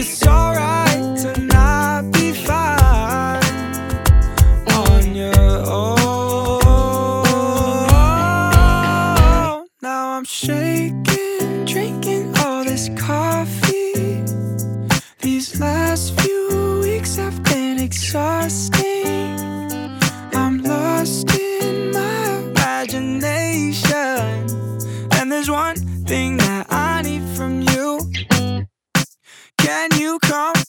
it's alright to not be fine on your own. Now I'm shaking, drinking all this coffee. These last few weeks have been exhausting. I'm lost in my imagination, and there's one thing that I need from you. Can you come